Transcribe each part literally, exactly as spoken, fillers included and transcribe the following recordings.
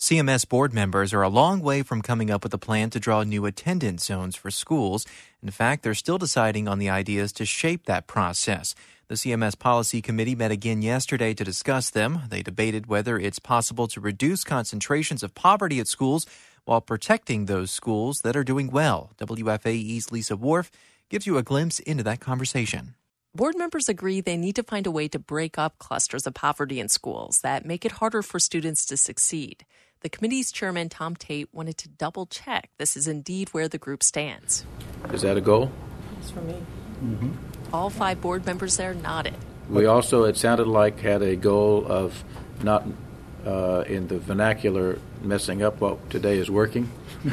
C M S board members are a long way from coming up with a plan to draw new attendance zones for schools. In fact, they're still deciding on the ideas to shape that process. The C M S Policy Committee met again yesterday to discuss them. They debated whether it's possible to reduce concentrations of poverty at schools while protecting those schools that are doing well. W F A E's Lisa Worf gives you a glimpse into that conversation. Board members agree they need to find a way to break up clusters of poverty in schools that make it harder for students to succeed. The committee's chairman, Tom Tate, wanted to double-check this is indeed where the group stands. Is that a goal? It's for me. Mm-hmm. All five board members there nodded. We also, it sounded like, had a goal of not, uh, in the vernacular, messing up what today is working.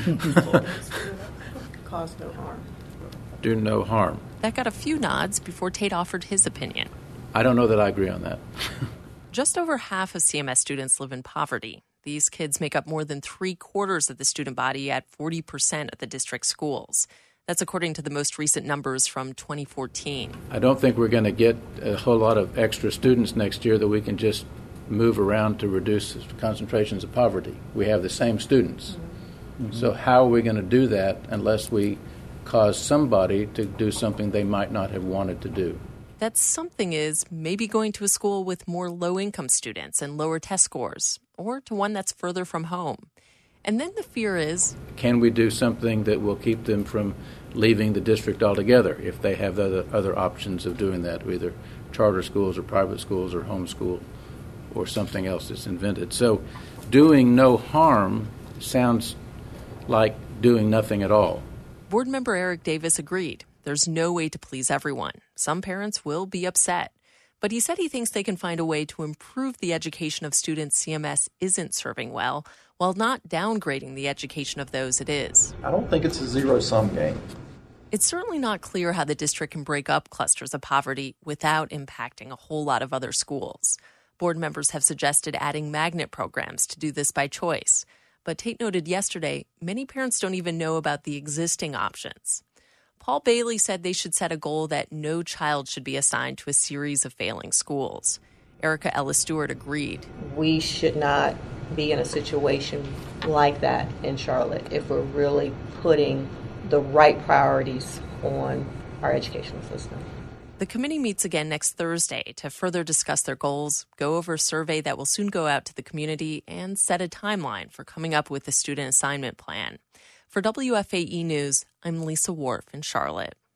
Cause no harm. Do no harm. That got a few nods before Tate offered his opinion. I don't know that I agree on that. Just over half of C M S students live in poverty. These kids make up more than three quarters of the student body at forty percent of the district schools. That's according to the most recent numbers from twenty fourteen. I don't think we're going to get a whole lot of extra students next year that we can just move around to reduce concentrations of poverty. We have the same students. Mm-hmm. So how are we going to do that unless we cause somebody to do something they might not have wanted to do? That something is maybe going to a school with more low-income students and lower test scores, or to one that's further from home. And then the fear is, can we do something that will keep them from leaving the district altogether if they have other, other options of doing that, either charter schools or private schools or homeschool or something else that's invented. So doing no harm sounds like doing nothing at all. Board member Eric Davis agreed. There's no way to please everyone. Some parents will be upset. But he said he thinks they can find a way to improve the education of students C M S isn't serving well, while not downgrading the education of those it is. I don't think it's a zero-sum game. It's certainly not clear how the district can break up clusters of poverty without impacting a whole lot of other schools. Board members have suggested adding magnet programs to do this by choice. But Tate noted yesterday, many parents don't even know about the existing options. Paul Bailey said they should set a goal that no child should be assigned to a series of failing schools. Erica Ellis Stewart agreed. We should not be in a situation like that in Charlotte if we're really putting the right priorities on our educational system. The committee meets again next Thursday to further discuss their goals, go over a survey that will soon go out to the community, and set a timeline for coming up with a student assignment plan. For W F A E News, I'm Lisa Worf in Charlotte.